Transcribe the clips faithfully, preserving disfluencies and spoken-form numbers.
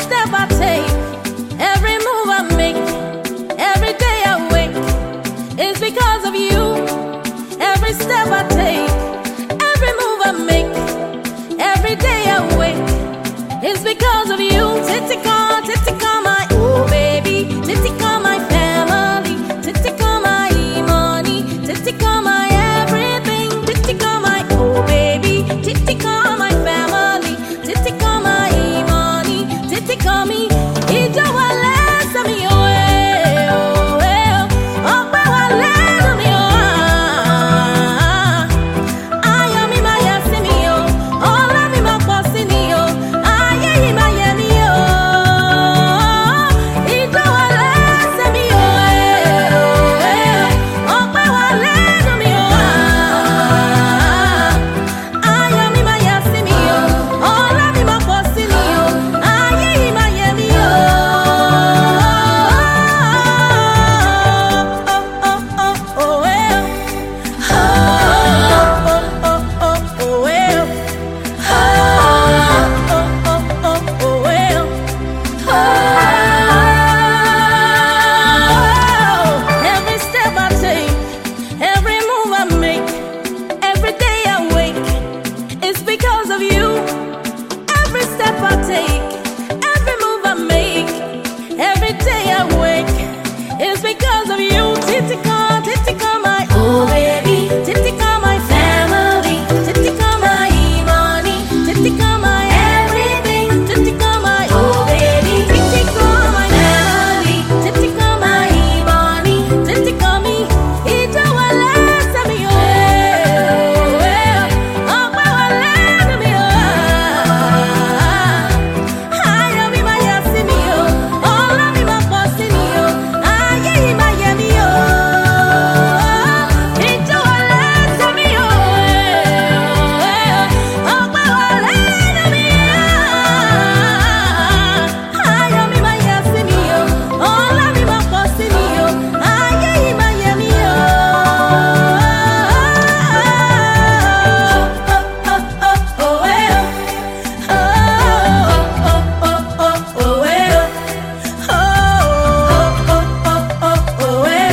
step I take, every move I make, every day I wake, is because of you. Every step I take, every move I make, every day I wake, is because of you. Titica, Titica, my oh baby, Titica, my family, Titica, my money, Titica, my everything, Titica, my oh baby, Titica, my family, Titica, my money, Titica, me, Ija wale sa mi oh eh oh eh oh pa wale sa mi oh ah ayo mi ma ya si mi oh ola mi ma po si ni oh aye yi ma ye mi oh Ija wale sa mi oh eh oh eh oh pa wale sa mi oh ah ayo mi ma ya si mi oh ola mi ma po si ni oh aye yi ma ye mi oh oh oh oh eh every step I take, every move I make, every day I wake, it's because of you. Every step I take, every move I make, every day I wake, it's because of you. Titica, Titica, my oh baby, Titica, my family, Titica, my money, Titica, my everything, Titica, my oh baby, Titica, my family, Titica, my money, Titica, me, Ija wale sa mi oh eh oh pa wale sa mi oh ayo mi ma ya si mi oh ola mi ma po si ni oh aye yi ma ye mi oh Ija wale sa mi oh eh oh pa wale sa mi oh ayo mi ma ya si mi oh ola mi ma po si ni oh aye yi ma ye mi oh oh oh eh oh oh oh oh oh eh oh oh oh oh oh eh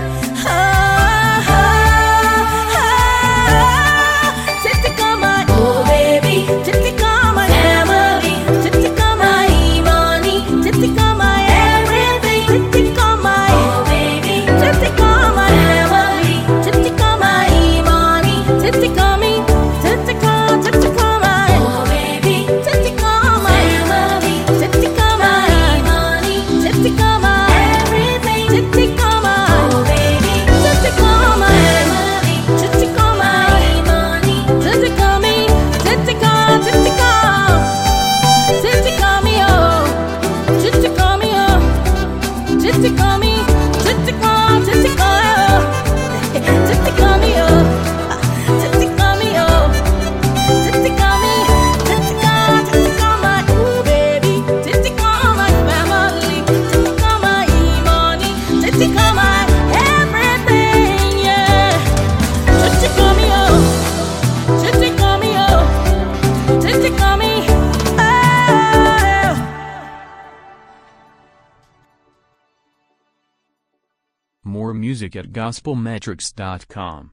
Titica, my oh baby, Titica, my family, Titica, my money, Titica, my everything, Titica, my oh baby, Titica, my family, Titica, my money, Titica, me, Titica, Titica, my oh baby, Titica, my family, Titica, my money, Titica, my everything, Titica, my oh baby, Titica, my family, Titica, my money, Titica, me, Titica, Titica, Titica, me oh, Titica, me oh, Titica, me, Titica, Titica oh, Titica, me oh, Titica, me oh, Titica, me, Titica, Titica, my ooh baby, Titica, my family, Titica, my money, Titica, my everything, yeah. Titica, me oh, Titica, me oh, Titica, me oh. More music at gospel metrics dot com.